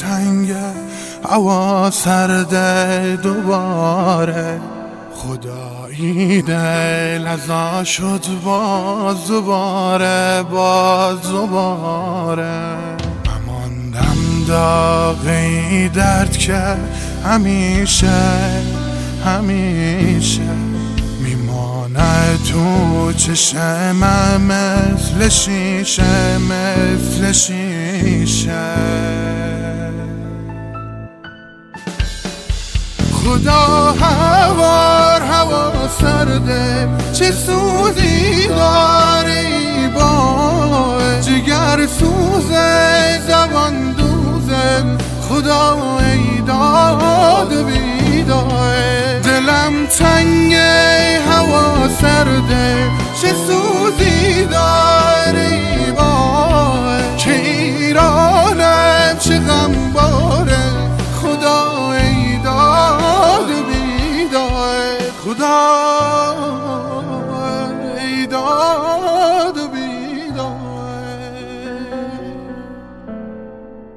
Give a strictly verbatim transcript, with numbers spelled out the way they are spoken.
تنگه هوا سرده دوباره، خدایی دل ازا شد باز دوباره باز دوباره. نماندم داغی درد که همیشه همیشه میمانه تو چشمم مثل شیشه مثل شیشه. خدا هوار هوا سرده چه سوزی داری با جگر سوزه زبان دوزه. خدا ای داد بیدای دلم تنگه هوا سرده چه سوزی داری با که ایرانم چه غم باره. خدا ای داد بیدای خدا